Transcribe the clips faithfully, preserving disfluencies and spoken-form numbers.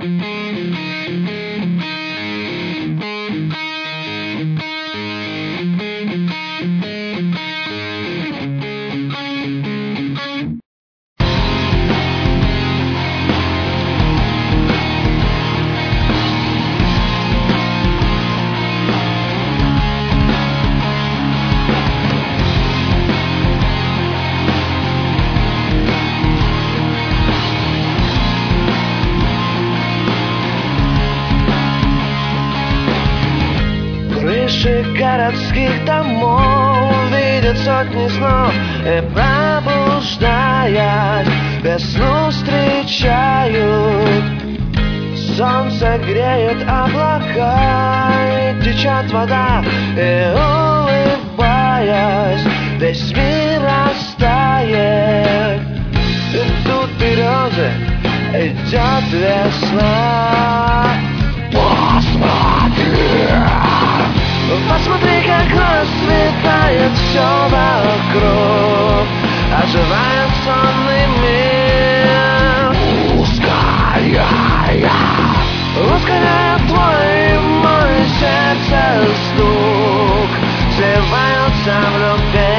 Крыши городских домов видят сотни снов и, пробуждаясь, весну встречают. Солнце греет облака, и течет вода, и, улыбаясь, весь мир растает. Идут березы, идет весна. Посмотри, посмотри, как расцветает все вокруг, оживает сонный мир. Ускоряя, ускоряя твой и мой сердце стук, сливаются в любви.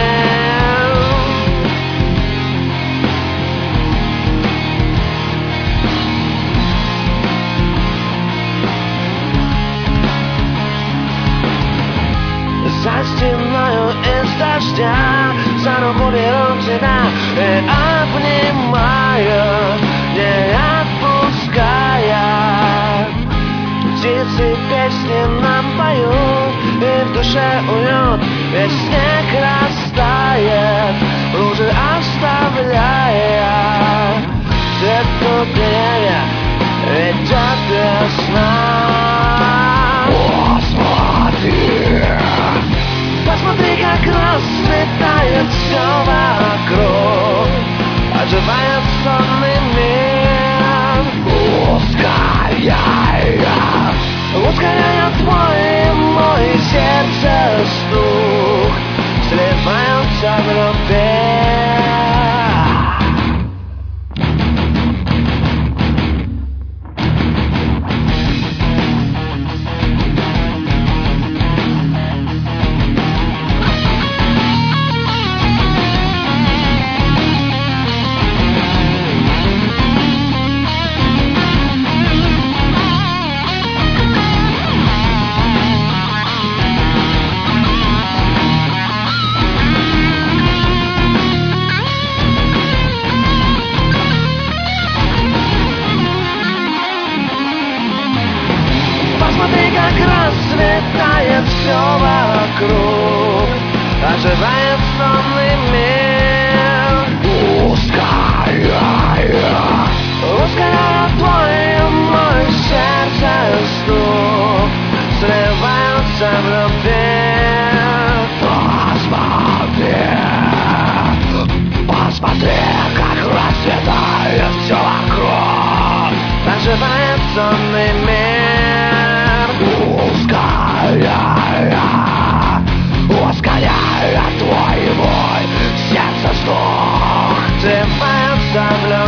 За стеною из дождя за руку беру тебя и обнимаю, не отпуская. Птицы песни нам поют, и в душе уют, весь снег растает, лужи оставляя. Цветут деревья, идет весна. Посмотри, посмотри, как расцветает все вокруг, оживает сонный мир. Ускоряя, ускоряя твой и мой сердце стук, сливаются в любви. Посмотри, как расцветает все вокруг, оживает сонный мир. Ускоряя, ускоряя твой и мой сердце стук, сливаются в любви. Посмотри, посмотри, как расцветает все вокруг, оживает сонный мир. Ускоряя, ускоряя твой и мой сердце стук, сливаются в любви.